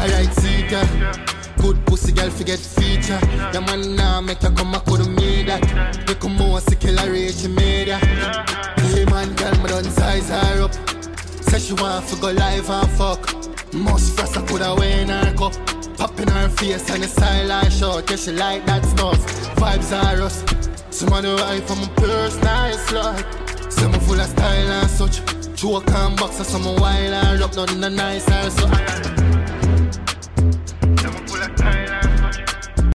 Alright, see that. Good pussy girl forget feature. Your man now make you come back with me that. Make a more sickle a rage media. Hey man, girl, me done size her up. Say she want to go live and fuck. Must frost, I coulda weigh her cup. Pop in her face and the style I short. Yeah, she like that stuff. Vibes are us. Some of the wife from my purse, nice like. Some full of style and such. Choke and box, some wild and rock, nothing nice or so.